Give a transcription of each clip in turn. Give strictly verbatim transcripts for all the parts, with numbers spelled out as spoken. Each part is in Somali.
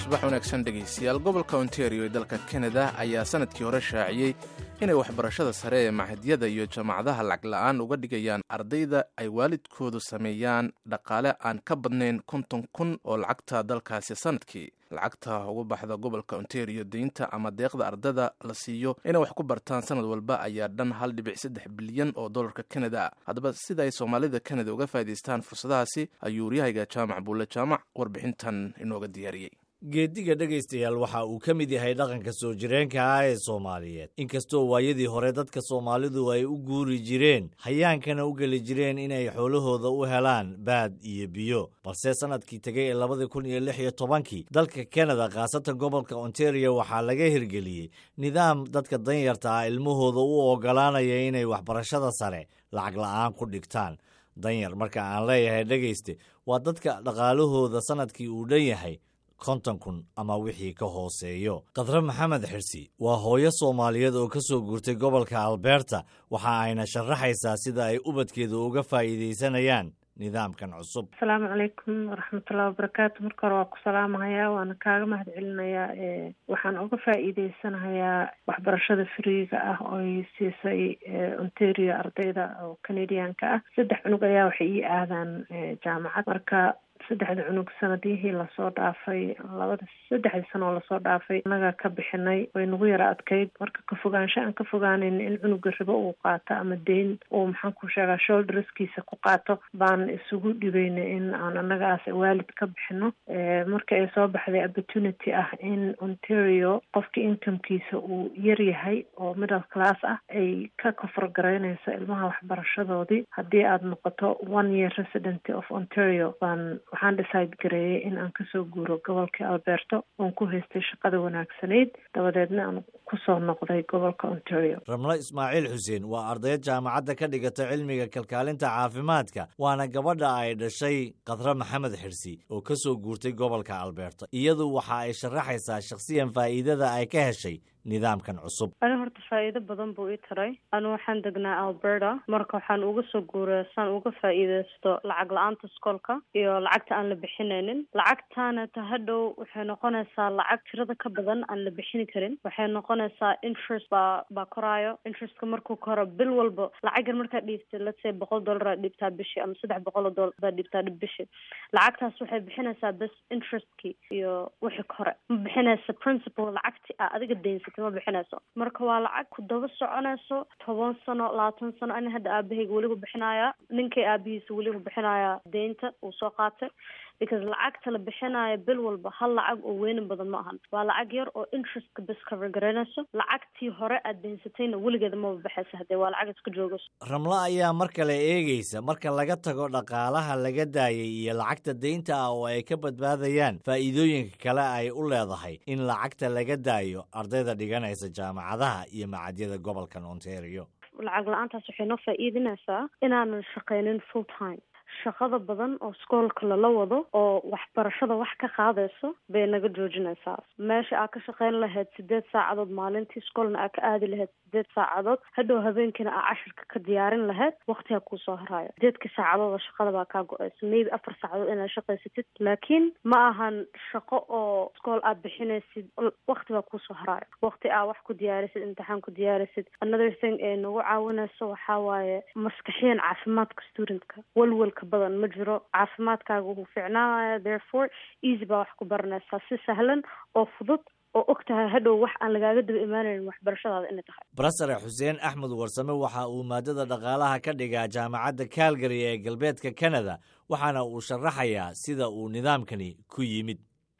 subax wanaagsan dhegaystayaal gobolka ontario ee dalka kanada ayaa sanadkii hore shaaciyey inay waxbarashada sare ee machadyada iyo jaamacadaha lacag la'aan uga dhigayaan ardayda ay waalidkoodu sameeyaan dhaqaale aan ka badnayn konton kun oo lacagta dalkaasi sanadkii lacagta ugu baxda gobolka ontario deynta ama deeqda ardada la siiyo inay wax ku bartaan sanad walba ayaa dhan hal dhibic saddex bilyan oo dollarka kanada haddaba sida ay soomaalida kanada uga faa'iidaystaan fursadahaasi ayuu waryahayga jaamac buulle jaamac warbixintan inooga diyaariyey geediga dhegaystayaal waxa uu ka mid yahay dhaqanka soo jireenka ah ee soomaaliyeed inkastoo waayadii hore dadka soomaalidu ay u guuri jireen hayaankana u geli jireen inay xoolahooda u helaan baad iyo biyo balse sanadkii tegay ee labadii kun iyo lix iyo tobankii dalka kanada khaasatan gobolka ontario waxaa laga hirgeliyey nidaam dadka danyarta ah ilmahooda u oggolaanaya inay waxbarashada sare lacag la'aan ku dhigtaan danyar marka aan leeyahay dhegayste waa dadka dhaqaalahooda sanadkii uu dhan yahay konton kun ama wixii ka hooseeyo khadre maxamed xirsi waa hooyo soomaaliyeed oo ka soo guurtay gobolka alberta waxa ayna sharaxaysaa sida ay ubadkeeda uga faa'iidaysanayaan nidaamkan cusub asalaamu calaykum waraxmatullahi wabarakaatu marka hore waa ku salaamahayaa waana kaaga mahad celinayaa e waxaan uga faa'iidaysanahayaa waxbarashada friiga ah oo ay siisay ontario ardayda oo canadianka ah saddex cunug ayaa waxay ii aadaan jaamacad marka saddexda cunug sanadihii lasoo dhaafay labada saddexdii sano oo lasoo dhaafay annaga ka bixinay way nagu yara adkayd marka ka fogaansho aan ka fogaanin in cunuga ribo uu qaato ama deyn uu maxaan ku sheegaa shoulderskiisa ku qaato baan isugu dhibaynay in aan annagaas waalid ka bixino marka ay soo baxday opportunity ah in ontario qofka incomekiisa uu yar yahay oo middle class ah ay ka koforgaraynayso ilmaha waxbarashadoodii haddii aada noqoto one year resident of ontario baan waxaan decide gareeyay in aan kasoo guuro gobolka alberto oon ku haystay shaqada wanaagsanayd dabadeedna aan kusoo noqday gobolka ontario ramlo ismaaciil xuseen waa ardayad jaamacadda ka dhigata cilmiga kalkaalinta caafimaadka waana gabadha ay dhashay khadre maxamed xirsi oo ka soo guurtay gobolka alberto iyadu waxa ay sharaxaysaa shakhsiyan faa'iidada ay ka heshay nidaamkan cusub ani horta faa'iido badan buu ii taray anu waxaan degnaa alberta marka waxaan uga soo guuray saan uga faa'iidaysto lacag la-aanta iskoolka iyo lacagta aan la bixinaynin lacagtaana ta hadhow waxay noqonaysaa lacag tirada ka badan aan la bixini karin waxay noqonaysaa interest baa baa koraayo interestka markuu koro bil walba lacag yar markaad dhiibtay let's say boqol dollar aad dhiibtaa bishii ama saddex boqol oo dollar baad dhiibtaa bishii lacagtaas waxay bixinaysaa bes interestkii iyo wixii kore ma bixinaysa principal lacagti a adiga deynsa ma bixinayso marka waa lacag ku daba soconayso toban sano labaatan sano ani hadda aabahayga weliba bixinayaa ninkay aabihiisa weliba bixinayaa deynta uu soo qaatay because lacagta la bixinaayo bil walba hal lacag oo weynin badan ma ahan waa lacag yar oo interestka bes cover garanayso lacagtii hore aad deensatayna weligeeda maba baxaysa haddee waa lacag iska joogayso ramlo ayaa mar kale eegaysa marka laga tago dhaqaalaha laga daayay iyo lacagta deynta ah oo ay ka badbaadayaan faa'iidooyinka kale ay u leedahay in lacagta laga daayo ardayda dhiganaysa jaamacadaha iyo machadyada gobolkan ontario lacag la-aantaas waxay noo faa'iidinaysaa inaanan shaqaynin full time shaqada badan oo iskoolka lala wado oo waxbarashada wax ka qaadayso bay naga joojinaysaa meesha aad ka shaqayn lahayd sideed saacadood maalintii iskoolna aad ka aadi lahayd sideed saacadood hadhow habeenkiina aad cashirka ka diyaarin lahayd waqtigaa kuusoo haraayo sideedka saacadood oo shaqada baa kaa go-aysa maybe afar saacadood inaad shaqaysatid laakiin ma ahan shaqo oo iskool aad bixinaysid waqti baa kuusoo haraayo waqti aad wax ku diyaarisid imtixaan ku diyaarisid another thing ee nagu caawinayso waxaa waaye maskaxiyan caafimaadka studentka walwalka badan ma jiro caafimaadkaaga wuu ficnaanaya therefore easy baa wax ku baranaysaa si sahlan oo fudud oo og tahay hadhow wax aan lagaaga daba imaanayn waxbarashadaada inay tahay brofesor xuseen axmed warsame waxa uu maadada dhaqaalaha ka dhigaa jaamacadda calgary ee galbeedka canada waxaana uu sharaxayaa sida uu nidaamkani ku yimid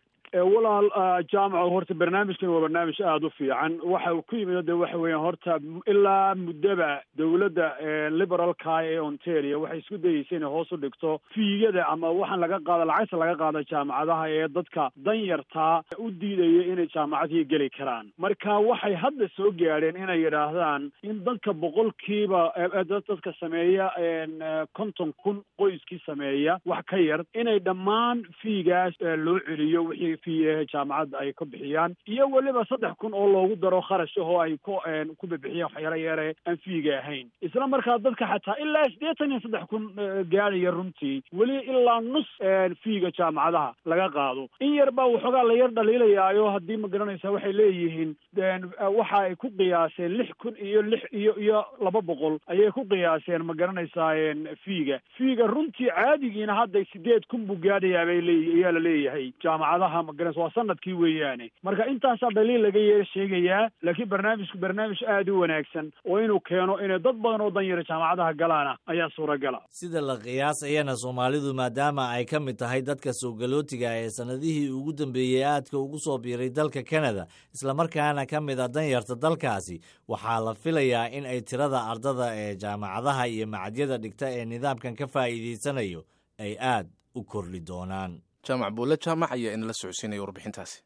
walaal jaamaco horta barnaamijkan waa barnaamij aada u fiican waxa uu ku yimid de waxa weeyaan horta ilaa muddaba dawladda liberalka ee ontario waxay isku dayeysay inay hoos u dhigto fiigada ama waxaan laga qaada lacagta laga qaada jaamacadaha ee dadka danyartaa u diidaya inay jaamacadihii geli karaan marka waxay hadda soo gaadheen inay yidhaahdaan in dadka boqolkiiba dadka sameeya konton kun qoyskii sameeya wax ka yar inay dhammaan fiigaas loo celiyo wixii fee ee jaamacadda ay ka bixiyaan iyo weliba saddex kun oo loogu daro kharash ahoo ay ku ku bixiyaan waxyaala yare aan fiiga ahayn isla markaa dadka xataa ilaa siddeetan iyo saddex kun gaadhaya runtii weli ilaa nus fiiga jaamacadaha laga qaado in yar baa waxoogaa la yar dhaliilayaayo haddii ma garanaysa waxay leeyihiin waxa ay ku qiyaaseen lix kun iyo lix iyo iyo laba boqol ayay ku qiyaaseen ma garanaysaa fiiga fiiga runtii caadigiina hadda sideed kun buu gaadhayaa bay leeyihin ayaa la leeyahay jaamacadaha ma garanaysa waa sanadkii weeyaane marka intaasaa dhaliil laga yeer sheegayaa laakiin barnaamijku barnaamij aad u wanaagsan oo inuu keeno inay dad badan oo danyara jaamacadaha galaana ayaa suuragala sida la qiyaasayana soomaalidu maadaama ay ka mid tahay dadka soo galootiga ee sanadihii ugu dambeeyey aadka ugu soo biiray dalka Canada islamarkaana ka mid ah danyarta dalkaasi waxaa la filayaa in ay tirada ardada ee jaamacadaha iyo macadyada dhigta ee nidaamkan ka faa'iideysanayo ay aad u kordhi doonaan jaamac buule jaamac ayaa in la socodsiinaya warbixintaasi